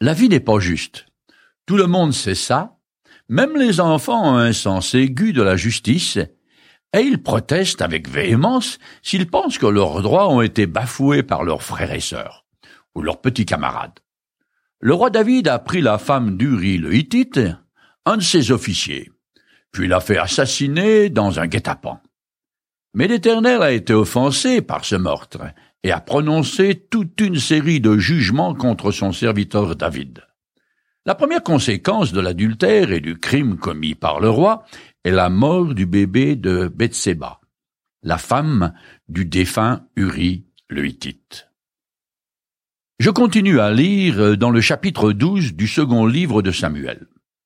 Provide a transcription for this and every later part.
La vie n'est pas juste. Tout le monde sait ça. Même les enfants ont un sens aigu de la justice, et ils protestent avec véhémence s'ils pensent que leurs droits ont été bafoués par leurs frères et sœurs, ou leurs petits camarades. Le roi David a pris la femme d'Uri le Hittite, un de ses officiers, puis l'a fait assassiner dans un guet-apens. Mais l'Éternel a été offensé par ce meurtre et a prononcé toute une série de jugements contre son serviteur David. La première conséquence de l'adultère et du crime commis par le roi est la mort du bébé de Bethséba, la femme du défunt Uri le Hittite. Je continue à lire dans le chapitre 12 du second livre de Samuel.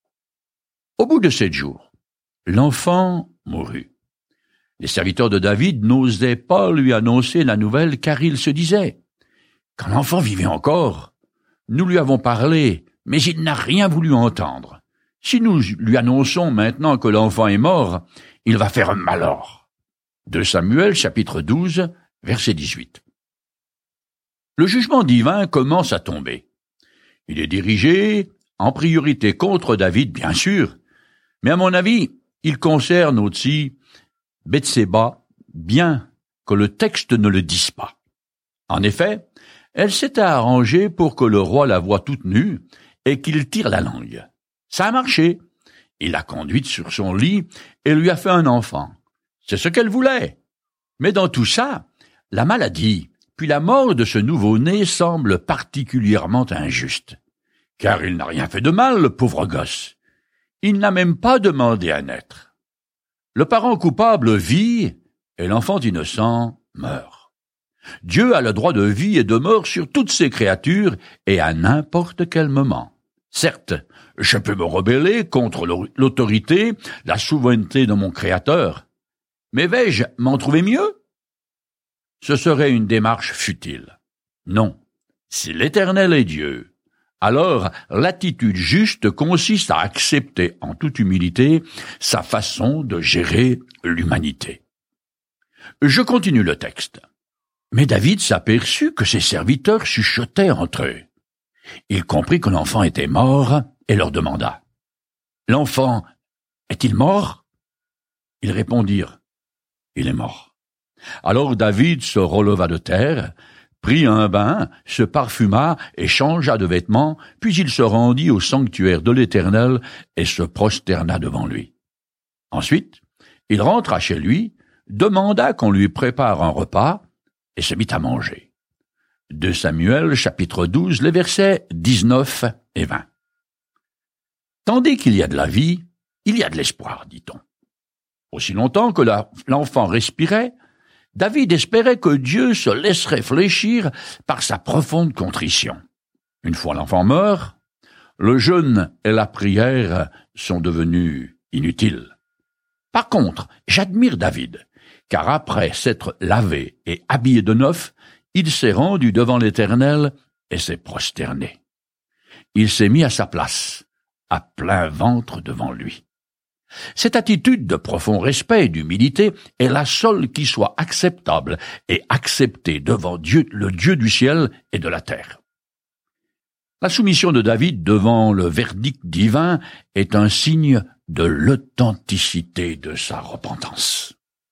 Au bout de 7 jours, l'enfant mourut. Les serviteurs de David n'osaient pas lui annoncer la nouvelle car ils se disaient « Quand l'enfant vivait encore, nous lui avons parlé, mais il n'a rien voulu entendre. Si nous lui annonçons maintenant que l'enfant est mort, il va faire un malheur. » 2 Samuel, chapitre 12, verset 18. Le jugement divin commence à tomber. Il est dirigé en priorité contre David, bien sûr, mais à mon avis, il concerne aussi Bethséba, bien que le texte ne le dise pas. En effet, elle s'était arrangée pour que le roi la voie toute nue et qu'il tire la langue. Ça a marché. Il l'a conduite sur son lit et lui a fait un enfant. C'est ce qu'elle voulait. Mais dans tout ça, la maladie, puis la mort de ce nouveau-né semble particulièrement injuste. Car il n'a rien fait de mal, le pauvre gosse. Il n'a même pas demandé à naître. Le parent coupable vit et l'enfant innocent meurt. Dieu a le droit de vie et de mort sur toutes ses créatures et à n'importe quel moment. Certes, je peux me rebeller contre l'autorité, la souveraineté de mon Créateur, mais vais-je m'en trouver mieux? Ce serait une démarche futile. Non, si l'Éternel est Dieu, alors l'attitude juste consiste à accepter en toute humilité sa façon de gérer l'humanité. Je continue le texte. Mais David s'aperçut que ses serviteurs chuchotaient entre eux. Il comprit que l'enfant était mort et leur demanda « L'enfant est-il mort ?» Ils répondirent « Il est mort. » Alors David se releva de terre, prit un bain, se parfuma et changea de vêtements, puis il se rendit au sanctuaire de l'Éternel et se prosterna devant lui. Ensuite, il rentra chez lui, demanda qu'on lui prépare un repas et se mit à manger. 2 Samuel, chapitre 12, les versets 19 et 20. Tandis qu'il y a de la vie, il y a de l'espoir, dit-on. Aussi longtemps que l'enfant respirait, David espérait que Dieu se laisserait fléchir par sa profonde contrition. Une fois l'enfant meurt, le jeûne et la prière sont devenus inutiles. Par contre, j'admire David, car après s'être lavé et habillé de neuf, il s'est rendu devant l'Éternel et s'est prosterné. Il s'est mis à sa place, à plein ventre devant lui. Cette attitude de profond respect et d'humilité est la seule qui soit acceptable et acceptée devant Dieu, le Dieu du ciel et de la terre. La soumission de David devant le verdict divin est un signe de l'authenticité de sa repentance.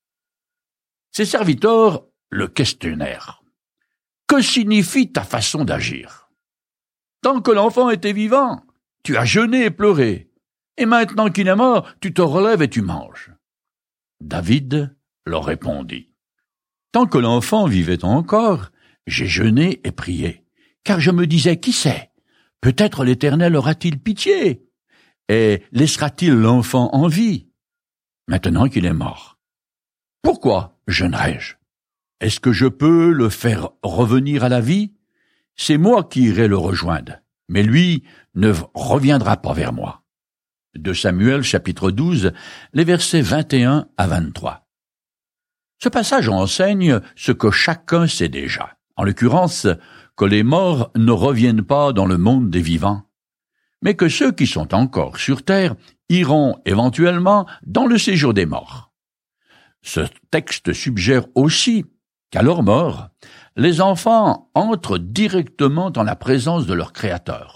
Ses serviteurs le questionnèrent. « Que signifie ta façon d'agir? Tant que l'enfant était vivant, tu as jeûné et pleuré. Et maintenant qu'il est mort, tu te relèves et tu manges. » David leur répondit. « Tant que l'enfant vivait encore, j'ai jeûné et prié, car je me disais, qui sait, peut-être l'Éternel aura-t-il pitié, et laissera-t-il l'enfant en vie? Maintenant qu'il est mort, pourquoi jeûnerai-je? Est-ce que je peux le faire revenir à la vie? C'est moi qui irai le rejoindre, mais lui ne reviendra pas vers moi. » 2 Samuel, chapitre 12, les versets 21 à 23. Ce passage enseigne ce que chacun sait déjà, en l'occurrence que les morts ne reviennent pas dans le monde des vivants, mais que ceux qui sont encore sur terre iront éventuellement dans le séjour des morts. Ce texte suggère aussi qu'à leur mort, les enfants entrent directement dans la présence de leur Créateur.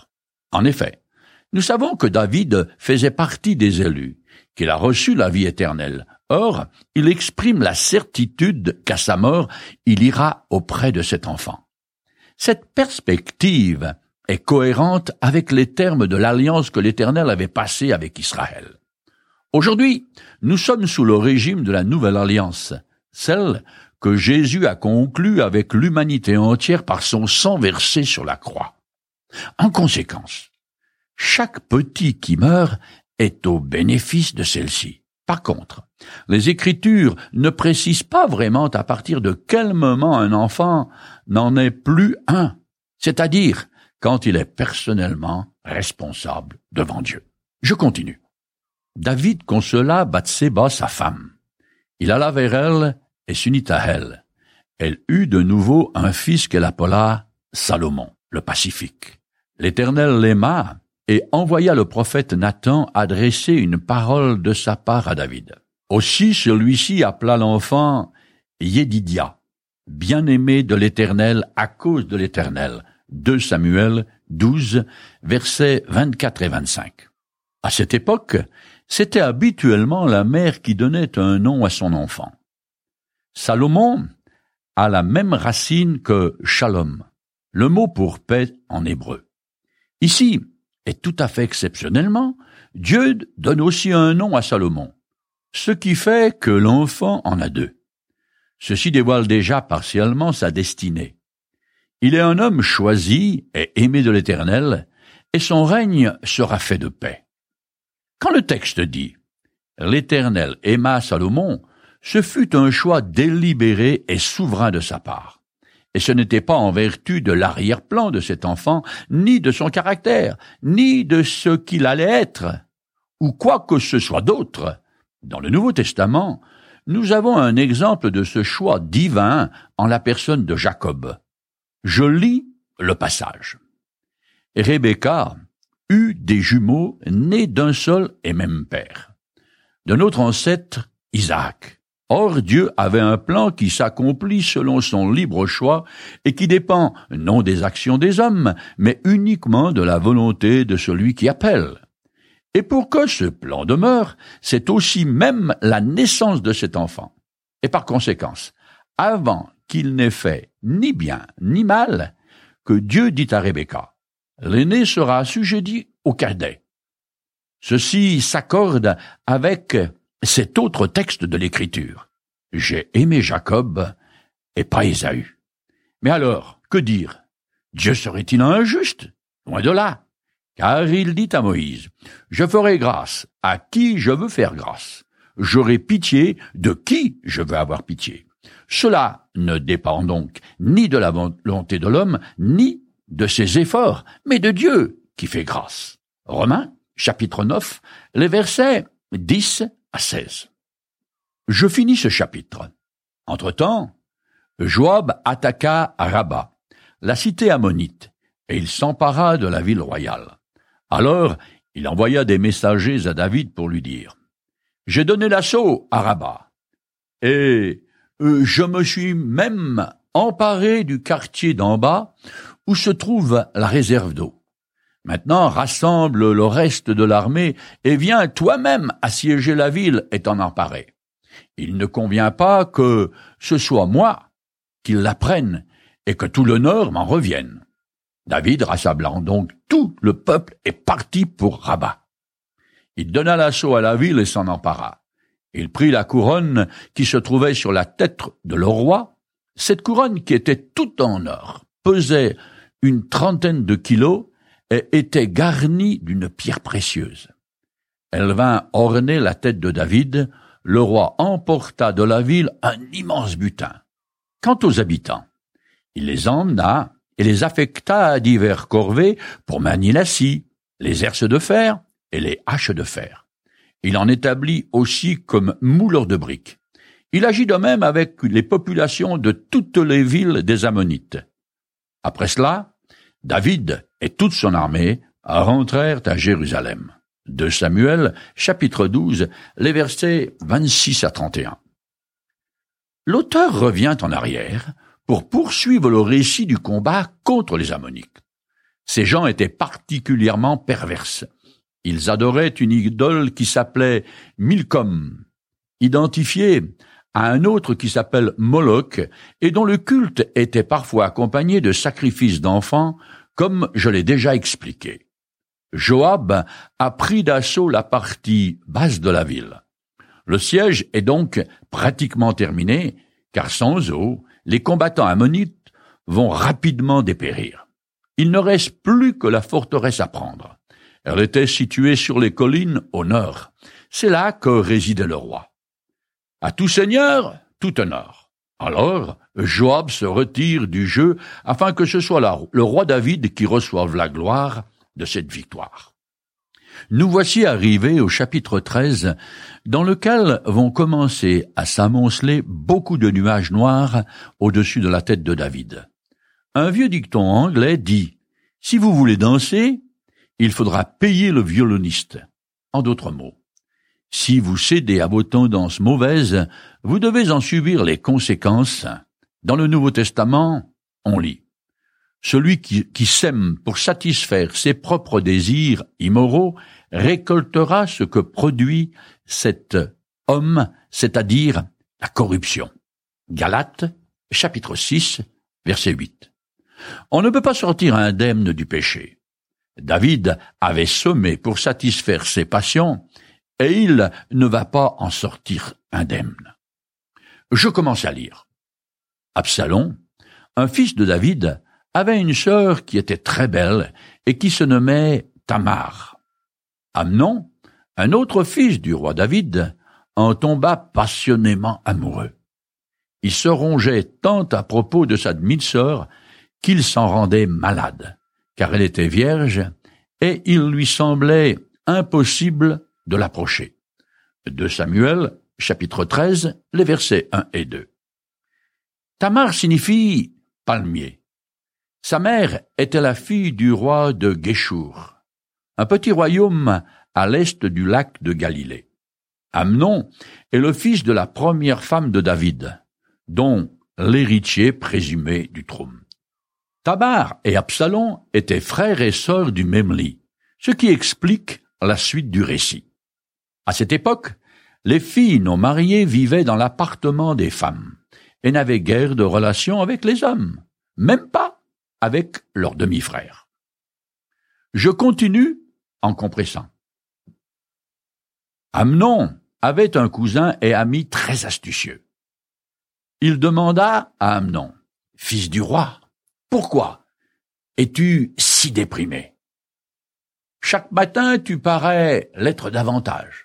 En effet, nous savons que David faisait partie des élus, qu'il a reçu la vie éternelle. Or, il exprime la certitude qu'à sa mort, il ira auprès de cet enfant. Cette perspective est cohérente avec les termes de l'alliance que l'Éternel avait passée avec Israël. Aujourd'hui, nous sommes sous le régime de la nouvelle alliance, celle que Jésus a conclue avec l'humanité entière par son sang versé sur la croix. En conséquence, chaque petit qui meurt est au bénéfice de celle-ci. Par contre, les Écritures ne précisent pas vraiment à partir de quel moment un enfant n'en est plus un, c'est-à-dire quand il est personnellement responsable devant Dieu. Je continue. David consola Bathséba, sa femme. Il alla vers elle et s'unit à elle. Elle eut de nouveau un fils qu'elle appela Salomon, le pacifique. L'Éternel l'aima et envoya le prophète Nathan adresser une parole de sa part à David. Aussi celui-ci appela l'enfant Yédidia, bien-aimé de l'Éternel à cause de l'Éternel. 2 Samuel 12, versets 24 et 25. À cette époque, c'était habituellement la mère qui donnait un nom à son enfant. Salomon a la même racine que Shalom, le mot pour paix en hébreu. Ici, et tout à fait exceptionnellement, Dieu donne aussi un nom à Salomon, ce qui fait que l'enfant en a deux. Ceci dévoile déjà partiellement sa destinée. Il est un homme choisi et aimé de l'Éternel, et son règne sera fait de paix. Quand le texte dit « L'Éternel aima Salomon », ce fut un choix délibéré et souverain de sa part. Et ce n'était pas en vertu de l'arrière-plan de cet enfant, ni de son caractère, ni de ce qu'il allait être, ou quoi que ce soit d'autre. Dans le Nouveau Testament, nous avons un exemple de ce choix divin en la personne de Jacob. Je lis le passage. Rebecca eut des jumeaux nés d'un seul et même père, de notre ancêtre Isaac. Or Dieu avait un plan qui s'accomplit selon son libre choix et qui dépend non des actions des hommes, mais uniquement de la volonté de celui qui appelle. Et pour que ce plan demeure, c'est aussi même la naissance de cet enfant. Et par conséquence, avant qu'il n'ait fait ni bien ni mal, que Dieu dit à Rebecca, l'aîné sera assujetti au cadet. Ceci s'accorde avec cet autre texte de l'Écriture. J'ai aimé Jacob et pas Ésaü. Mais alors, que dire? Dieu serait-il injuste? Loin de là. Car il dit à Moïse, je ferai grâce à qui je veux faire grâce. J'aurai pitié de qui je veux avoir pitié. Cela ne dépend donc ni de la volonté de l'homme, ni de ses efforts, mais de Dieu qui fait grâce. Romains, chapitre 9, les versets 10 à 16. Je finis ce chapitre. Entre-temps, Joab attaqua Rabba, la cité ammonite, et il s'empara de la ville royale. Alors, il envoya des messagers à David pour lui dire « J'ai donné l'assaut à Rabba, et je me suis même emparé du quartier d'en bas où se trouve la réserve d'eau. Maintenant, rassemble le reste de l'armée et viens toi-même assiéger la ville et t'en emparer. Il ne convient pas que ce soit moi qui la prenne et que tout l'honneur m'en revienne. » David, rassemblant donc tout le peuple, est parti pour Rabba. Il donna l'assaut à la ville et s'en empara. Il prit la couronne qui se trouvait sur la tête de le roi. Cette couronne, qui était toute en or, pesait une 30aine de kilos et était garnie d'une pierre précieuse. Elle vint orner la tête de David. Le roi emporta de la ville un immense butin. Quant aux habitants, il les emmena et les affecta à divers corvées pour manier la scie, les herses de fer et les haches de fer. Il en établit aussi comme mouleur de briques. Il agit de même avec les populations de toutes les villes des Ammonites. Après cela, David et toute son armée rentrèrent à Jérusalem. 2 Samuel, chapitre 12, les versets 26 à 31. L'auteur revient en arrière pour poursuivre le récit du combat contre les Ammonites. Ces gens étaient particulièrement perverses. Ils adoraient une idole qui s'appelait Milcom, identifiée à un autre qui s'appelle Moloch et dont le culte était parfois accompagné de sacrifices d'enfants, comme je l'ai déjà expliqué. Joab a pris d'assaut la partie basse de la ville. Le siège est donc pratiquement terminé, car sans eau, les combattants ammonites vont rapidement dépérir. Il ne reste plus que la forteresse à prendre. Elle était située sur les collines au nord. C'est là que résidait le roi. À tout seigneur, tout honneur. Alors, Joab se retire du jeu afin que ce soit le roi David qui reçoive la gloire de cette victoire. Nous voici arrivés au chapitre 13, dans lequel vont commencer à s'amonceler beaucoup de nuages noirs au-dessus de la tête de David. Un vieux dicton anglais dit « Si vous voulez danser, il faudra payer le violoniste ». En d'autres mots, si vous cédez à vos tendances mauvaises, vous devez en subir les conséquences. Dans le Nouveau Testament, on lit « Celui qui sème pour satisfaire ses propres désirs immoraux récoltera ce que produit cet homme, c'est-à-dire la corruption. » Galates, chapitre 6, verset 8. On ne peut pas sortir indemne du péché. David avait semé pour satisfaire ses passions, et il ne va pas en sortir indemne. Je commence à lire. Absalom, un fils de David, avait une sœur qui était très belle et qui se nommait Tamar. Amnon, un autre fils du roi David, en tomba passionnément amoureux. Il se rongeait tant à propos de sa demi-sœur qu'il s'en rendait malade, car elle était vierge, et il lui semblait impossible de l'approcher. 2 Samuel, chapitre 13, les versets 1 et 2. Tamar signifie palmier. Sa mère était la fille du roi de Guéchour, un petit royaume à l'est du lac de Galilée. Amnon est le fils de la première femme de David, dont l'héritier présumé du trône. Tamar et Absalom étaient frères et sœurs du même lit, ce qui explique la suite du récit. À cette époque, les filles non mariées vivaient dans l'appartement des femmes et n'avaient guère de relation avec les hommes, même pas avec leurs demi-frères. Je continue en compressant. Amnon avait un cousin et ami très astucieux. Il demanda à Amnon, « Fils du roi, pourquoi es-tu si déprimé? Chaque matin tu parais l'être davantage.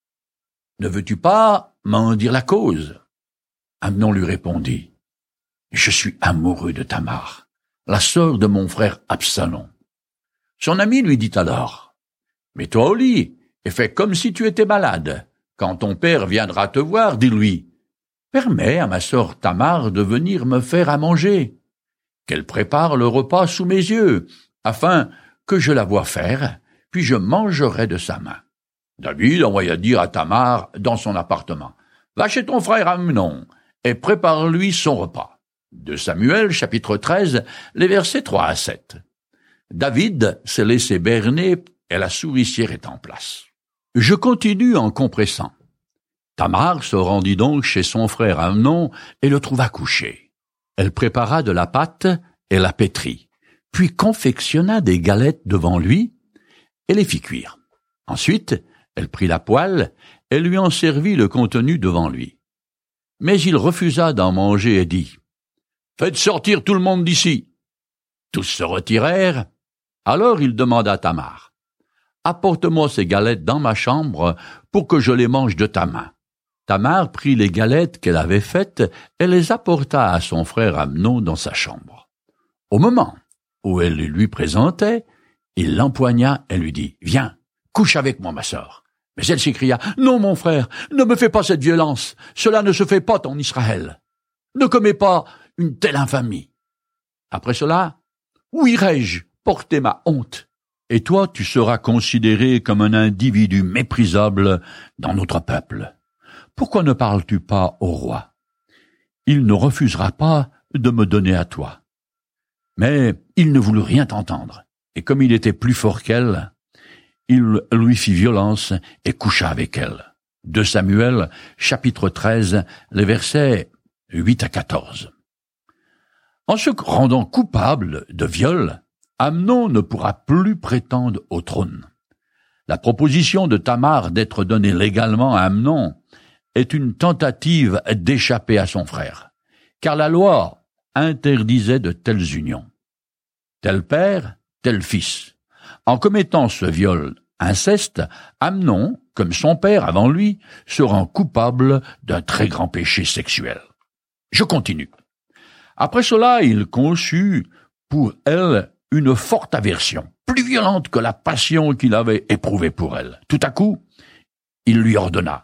Ne veux-tu pas m'en dire la cause ?» Amnon lui répondit, « Je suis amoureux de Tamar, la sœur de mon frère Absalom. » Son ami lui dit alors, « Mets-toi au lit et fais comme si tu étais malade. Quand ton père viendra te voir, dis-lui, « Permets à ma sœur Tamar de venir me faire à manger, qu'elle prépare le repas sous mes yeux, afin que je la voie faire, puis je mangerai de sa main. » David envoya dire à Tamar dans son appartement, « Va chez ton frère Amnon et prépare-lui son repas. » 2 Samuel, chapitre 13, les versets 3 à 7. David s'est laissé berner et la souricière est en place. Je continue en compressant. Tamar se rendit donc chez son frère Amnon et le trouva couché. Elle prépara de la pâte et la pétrit, puis confectionna des galettes devant lui et les fit cuire. Ensuite, elle prit la poêle et lui en servit le contenu devant lui. Mais il refusa d'en manger et dit, « Faites sortir tout le monde d'ici. » Tous se retirèrent. Alors il demanda à Tamar, « Apporte-moi ces galettes dans ma chambre pour que je les mange de ta main. » Tamar prit les galettes qu'elle avait faites et les apporta à son frère Amnon dans sa chambre. Au moment où elle les lui présentait, il l'empoigna et lui dit, « Viens, couche avec moi, ma sœur. » Mais elle s'écria, « Non, mon frère, ne me fais pas cette violence. Cela ne se fait pas en Israël. Ne commets pas une telle infamie. » Après cela, où irai-je porter ma honte? Et toi, tu seras considéré comme un individu méprisable dans notre peuple. Pourquoi ne parles-tu pas au roi? Il ne refusera pas de me donner à toi. Mais il ne voulut rien entendre. et comme il était plus fort qu'elle, il lui fit violence et coucha avec elle. 2 Samuel, chapitre 13, les versets 8 à 14. En se rendant coupable de viol, Amnon ne pourra plus prétendre au trône. La proposition de Tamar d'être donnée légalement à Amnon est une tentative d'échapper à son frère, car la loi interdisait de telles unions. Tel père, tel fils. En commettant ce viol inceste, Amnon, comme son père avant lui, se rend coupable d'un très grand péché sexuel. Je continue. Après cela, il conçut pour elle une forte aversion, plus violente que la passion qu'il avait éprouvée pour elle. Tout à coup, il lui ordonna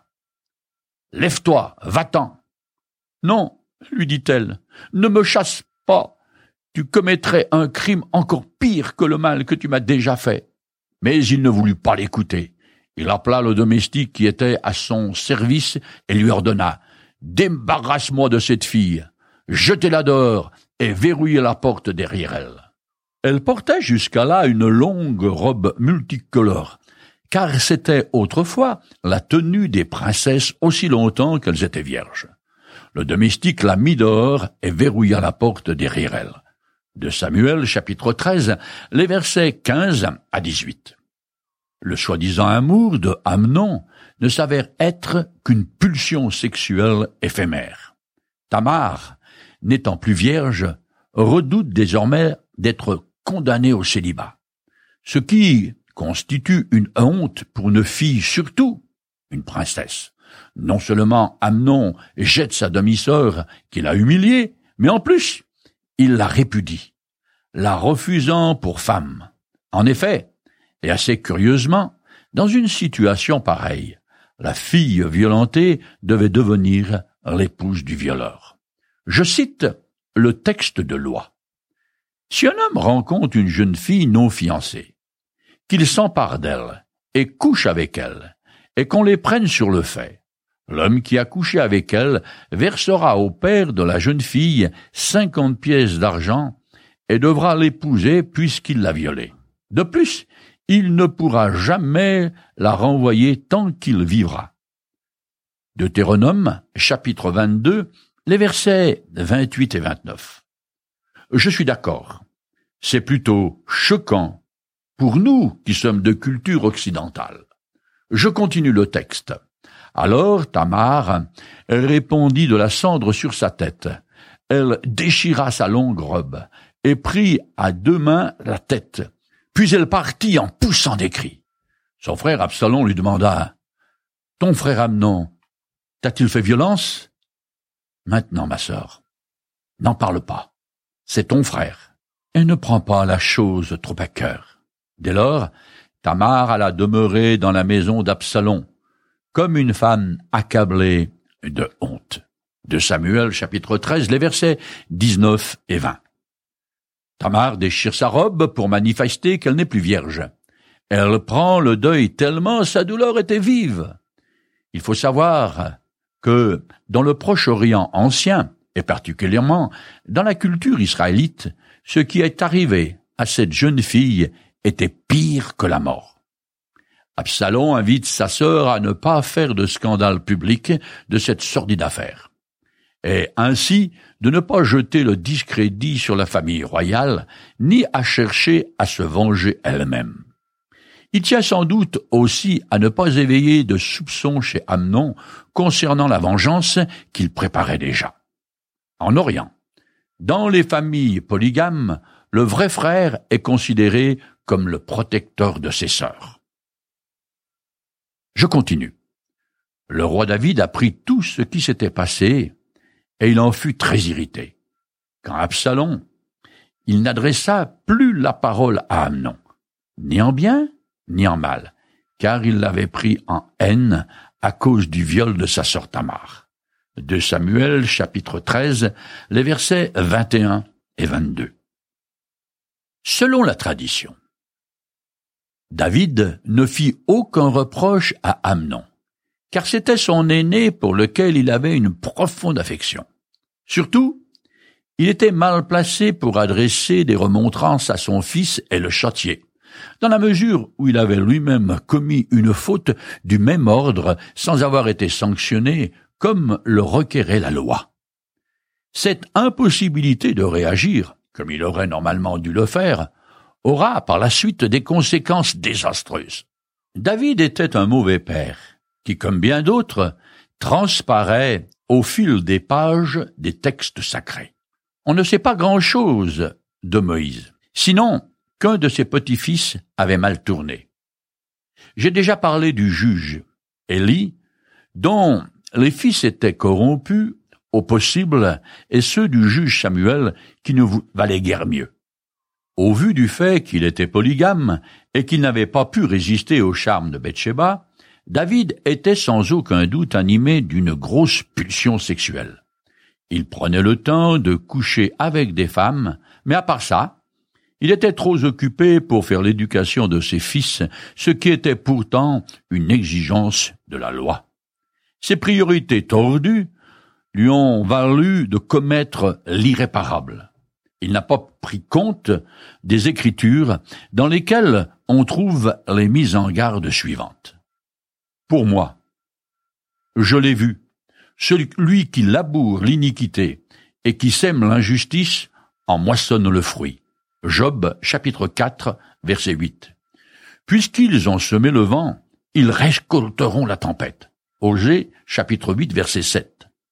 « Lève-toi, va-t'en !»« Non, lui dit-elle, ne me chasse pas. Tu commettrais un crime encore pire que le mal que tu m'as déjà fait. » Mais il ne voulut pas l'écouter. Il appela le domestique qui était à son service et lui ordonna « Débarrasse-moi de cette fille, jetez-la dehors et verrouillez la porte derrière elle. » Elle portait jusqu'à là une longue robe multicolore, car c'était autrefois la tenue des princesses aussi longtemps qu'elles étaient vierges. Le domestique la mit dehors et verrouilla la porte derrière elle. 2 Samuel, chapitre 13, les versets 15 à 18. Le soi-disant amour de Amnon ne s'avère être qu'une pulsion sexuelle éphémère. Tamar, n'étant plus vierge, redoute désormais d'être condamnée au célibat, ce qui constitue une honte pour une fille, surtout une princesse. Non seulement Amnon jette sa demi-sœur qu'il a humiliée, mais en plus, il la répudie, la refusant pour femme. En effet, et assez curieusement, dans une situation pareille, la fille violentée devait devenir l'épouse du violeur. Je cite le texte de loi. Si un homme rencontre une jeune fille non fiancée, qu'il s'empare d'elle et couche avec elle, et qu'on les prenne sur le fait, l'homme qui a couché avec elle versera au père de la jeune fille 50 pièces d'argent et devra l'épouser puisqu'il l'a violée. De plus, il ne pourra jamais la renvoyer tant qu'il vivra. Deutéronome, chapitre 22, les versets 28 et 29. Je suis d'accord. C'est plutôt choquant pour nous qui sommes de culture occidentale. Je continue le texte. Alors Tamar répandit de la cendre sur sa tête. Elle déchira sa longue robe et prit à 2 mains la tête. Puis elle partit en poussant des cris. Son frère Absalom lui demanda « Ton frère Amnon, t'a-t-il fait violence ?»« Maintenant, ma sœur, n'en parle pas. C'est ton frère. Et ne prends pas la chose trop à cœur. » Dès lors, Tamar alla demeurer dans la maison d'Absalom, comme une femme accablée de honte. 2 Samuel, chapitre 13, les versets 19 et 20. Tamar déchire sa robe pour manifester qu'elle n'est plus vierge. Elle prend le deuil tellement sa douleur était vive. Il faut savoir que dans le Proche-Orient ancien, et particulièrement dans la culture israélite, ce qui est arrivé à cette jeune fille était pire que la mort. Absalom invite sa sœur à ne pas faire de scandale public de cette sordide affaire, et ainsi de ne pas jeter le discrédit sur la famille royale, ni à chercher à se venger elle-même. Il tient sans doute aussi à ne pas éveiller de soupçons chez Amnon concernant la vengeance qu'il préparait déjà. En Orient, dans les familles polygames, le vrai frère est considéré comme le protecteur de ses sœurs. Je continue. Le roi David apprit tout ce qui s'était passé, et il en fut très irrité. Quand Absalom, il n'adressa plus la parole à Amnon, ni en bien, ni en mal, car il l'avait pris en haine à cause du viol de sa sœur Tamar. 2 Samuel, chapitre 13, les versets 21 et 22. Selon la tradition, David ne fit aucun reproche à Amnon, car c'était son aîné pour lequel il avait une profonde affection. Surtout, Il était mal placé pour adresser des remontrances à son fils et le châtier, dans la mesure où il avait lui-même commis une faute du même ordre sans avoir été sanctionné comme le requérait la loi. Cette impossibilité de réagir, comme il aurait normalement dû le faire, aura par la suite des conséquences désastreuses. David était un mauvais père, qui, comme bien d'autres, transparaît au fil des pages des textes sacrés. On ne sait pas grand-chose de Moïse, sinon qu'un de ses petits-fils avait mal tourné. J'ai déjà parlé du juge, Élie, dont les fils étaient corrompus au possible, et ceux du juge Samuel qui ne valaient guère mieux. Au vu du fait qu'il était polygame et qu'il n'avait pas pu résister au charme de Bathsheba, David était sans aucun doute animé d'une grosse pulsion sexuelle. Il prenait le temps de coucher avec des femmes, mais à part ça, il était trop occupé pour faire l'éducation de ses fils, ce qui était pourtant une exigence de la loi. Ses priorités tordues lui ont valu de commettre l'irréparable. Il n'a pas pris compte des Écritures dans lesquelles on trouve les mises en garde suivantes. Pour moi, je l'ai vu, celui qui laboure l'iniquité et qui sème l'injustice en moissonne le fruit. Job, chapitre 4, verset 8. Puisqu'ils ont semé le vent, ils récolteront la tempête. Osée, chapitre 8, verset 7.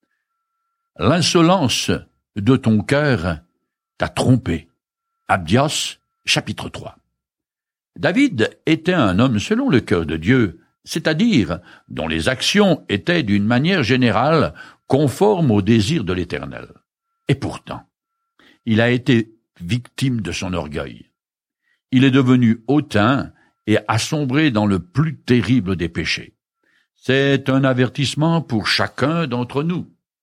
L'insolence de ton cœur t'a trompé. Abdias, chapitre 3. David était un homme selon le cœur de Dieu, c'est-à-dire dont les actions étaient d'une manière générale conformes aux désirs de l'Éternel. Et pourtant, il a été victime de son orgueil. Il est devenu hautain et a sombré dans le plus terrible des péchés. C'est un avertissement pour chacun d'entre nous.